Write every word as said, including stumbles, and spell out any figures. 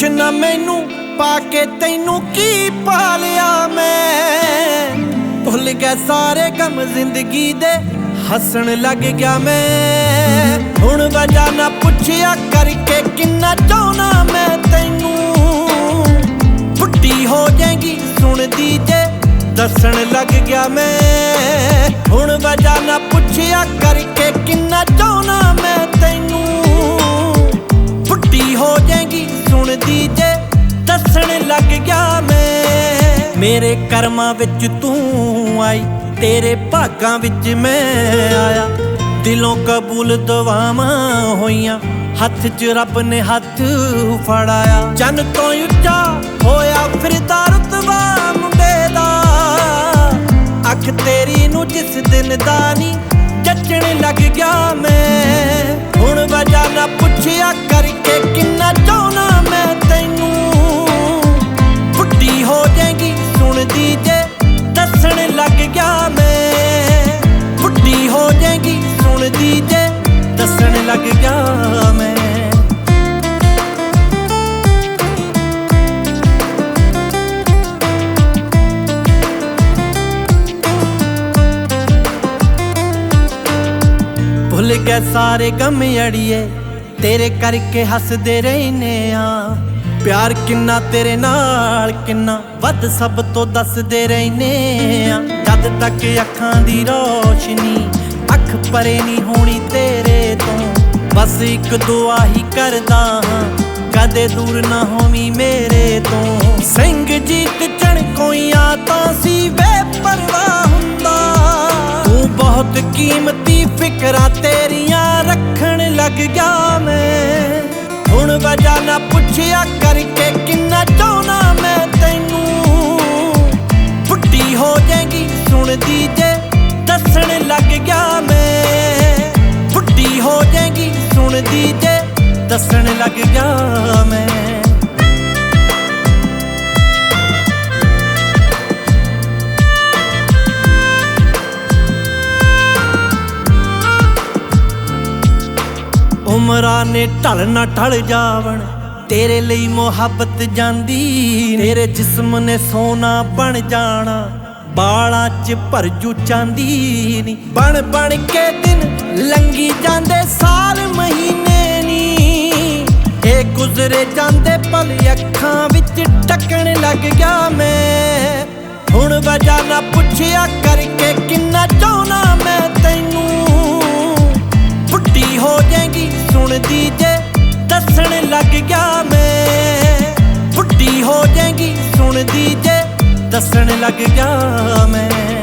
ना मैनू पाके तैनू की पा लिया मैं। भुल गया सारे गम जिंदगी दे हसन लग गया मैं। हुण वजह ना पुछया करके किन्ना चाहना मैं तैनू। बुढ़ी हो जाएगी सुन दी जे दसन लग गया मैं। हुण वजह ना पुछया करके किन्ना चाहना मैं तैनू। बुढ़ी हो जाएगी सुन दी जे दसन लग गया मैं। मेरे कर्मां विच तू आई तेरे भागां विच मैं आया। दिलों कबूल दुआवां होइयां हथ च रब ने हथ फड़ाया। जन तो उच्चा होया फिरदा रुतबा मुंडे दा। अख तेरी नू जिस दिन दा नी जचण लग गया मैं। हुण वजह ना पुछया करके किन्ना चाहना मैं तैनू। बुढ़ी हो जाएगी सुन दी जे दसन लग गया मैं। बुढ़ी हो जाएगी सुन दी जे दसन लग गया मैं। भुल गए सारे गम अड़िए तेरे करके हसदे रहने आ। प्यार किन्ना तेरे नाल किन्ना वध सब तो दसदे रहने आ। जद तक अखां दी रोशनी अख परे नहीं होनी तेरे तो। बस एक दुआ ही करदा हां कदे दूर ना होवी मेरे तो। सिंह जीत चणकोइयां तां सी बेपरवाह हुंदा। तू बहुत कीमती फिकरां तेरियां रखण लग गया मैं। हुण वजह ना पुछया करके किन्ना चाहना मैं तैनू। बुढ़ी हो जाएगी सुन दी जे दसन लग गया मैं। बुढ़ी हो जाएगी सुन दी जे दसन लग गया मैं। उमरां ने ढल ना ढल जावन तेरे लिए मुहब्बत जांदी। तेरे जिस्म ने सोना बन जाना बालां च भर जू चांदी नी। बन बन के दिन लंघी जांदे साल महीने नी। ए गुजरे जांदे पल अखां विच टकण लग गया मैं। हुण वजह ना पुछया करके किन्ना चाहना मैं तैनू। बुढ़ी हो जाएगी सुन दी जे दसन लग गया मैं। बुढ़ी हो जाएगी सुन दी जे दसन लग गया मैं।